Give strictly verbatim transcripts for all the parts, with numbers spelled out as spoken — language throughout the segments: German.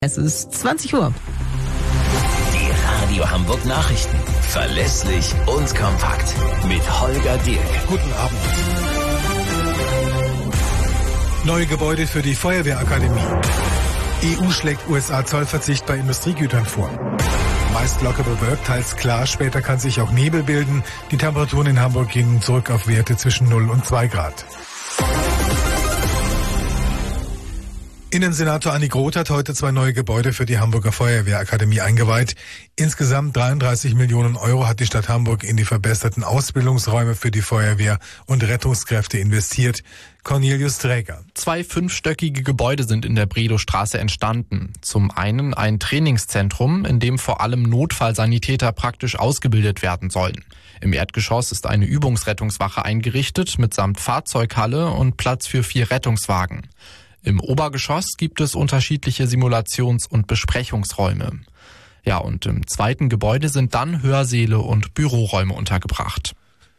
Es ist zwanzig Uhr. Die Radio Hamburg Nachrichten. Verlässlich und kompakt. Mit Holger Dirk. Guten Abend. Neue Gebäude für die Feuerwehrakademie. E U schlägt U S A-Zollverzicht bei Industriegütern vor. Meist locker bewölkt, teils klar, später kann sich auch Nebel bilden. Die Temperaturen in Hamburg gehen zurück auf Werte zwischen null und zwei Grad. Innensenator Anni Groth hat heute zwei neue Gebäude für die Hamburger Feuerwehrakademie eingeweiht. Insgesamt dreiunddreißig Millionen Euro hat die Stadt Hamburg in die verbesserten Ausbildungsräume für die Feuerwehr und Rettungskräfte investiert. Cornelius Träger. Zwei fünfstöckige Gebäude sind in der Bredowstraße entstanden. Zum einen ein Trainingszentrum, in dem vor allem Notfallsanitäter praktisch ausgebildet werden sollen. Im Erdgeschoss ist eine Übungsrettungswache eingerichtet, mitsamt Fahrzeughalle und Platz für vier Rettungswagen. Im Obergeschoss gibt es unterschiedliche Simulations- und Besprechungsräume. Ja, und im zweiten Gebäude sind dann Hörsäle und Büroräume untergebracht.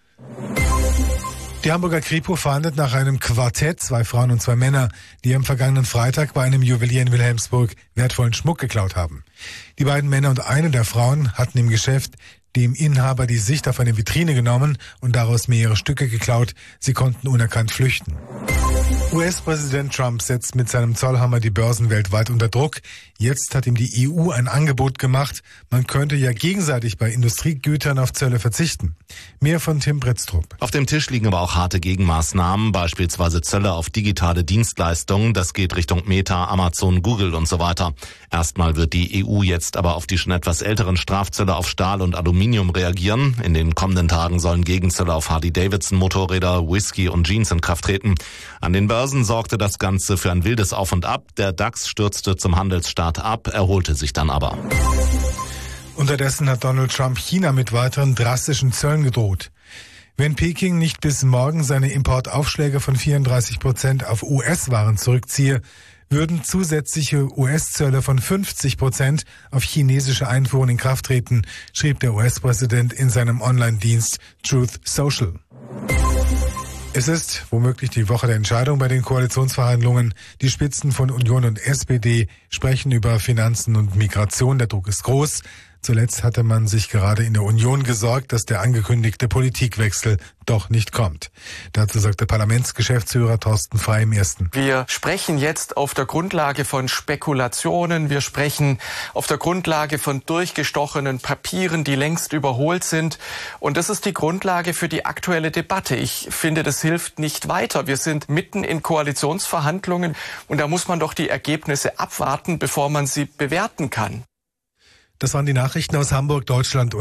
Die Hamburger Kripo fahndet nach einem Quartett, zwei Frauen und zwei Männer, die am vergangenen Freitag bei einem Juwelier in Wilhelmsburg wertvollen Schmuck geklaut haben. Die beiden Männer und eine der Frauen hatten im Geschäft dem Inhaber die Sicht auf eine Vitrine genommen und daraus mehrere Stücke geklaut. Sie konnten unerkannt flüchten. U S-Präsident Trump setzt mit seinem Zollhammer die Börsen weltweit unter Druck. Jetzt hat ihm die E U ein Angebot gemacht. Man könnte ja gegenseitig bei Industriegütern auf Zölle verzichten. Mehr von Tim Bretztrup. Auf dem Tisch liegen aber auch harte Gegenmaßnahmen, beispielsweise Zölle auf digitale Dienstleistungen. Das geht Richtung Meta, Amazon, Google und so weiter. Erstmal wird die E U jetzt aber auf die schon etwas älteren Strafzölle auf Stahl und Aluminium reagieren. In den kommenden Tagen sollen Gegenzölle auf Harley-Davidson-Motorräder, Whisky und Jeans in Kraft treten. An den Börsen sorgte das Ganze für ein wildes Auf und Ab. Der DAX stürzte zum Handelsstart ab, erholte sich dann aber. Unterdessen hat Donald Trump China mit weiteren drastischen Zöllen gedroht. Wenn Peking nicht bis morgen seine Importaufschläge von vierunddreißig Prozent auf U S-Waren zurückziehe, würden zusätzliche U S-Zölle von fünfzig Prozent auf chinesische Einfuhren in Kraft treten, schrieb der U S-Präsident in seinem Online-Dienst Truth Social. Es ist womöglich die Woche der Entscheidung bei den Koalitionsverhandlungen. Die Spitzen von Union und S P D sprechen über Finanzen und Migration. Der Druck ist groß. Zuletzt hatte man sich gerade in der Union gesorgt, dass der angekündigte Politikwechsel doch nicht kommt. Dazu sagte Parlamentsgeschäftsführer Thorsten Frey im Ersten. Wir sprechen jetzt auf der Grundlage von Spekulationen. Wir sprechen auf der Grundlage von durchgestochenen Papieren, die längst überholt sind. Und das ist die Grundlage für die aktuelle Debatte. Ich finde, das hilft nicht weiter. Wir sind mitten in Koalitionsverhandlungen und da muss man doch die Ergebnisse abwarten, bevor man sie bewerten kann. Das waren die Nachrichten aus Hamburg, Deutschland und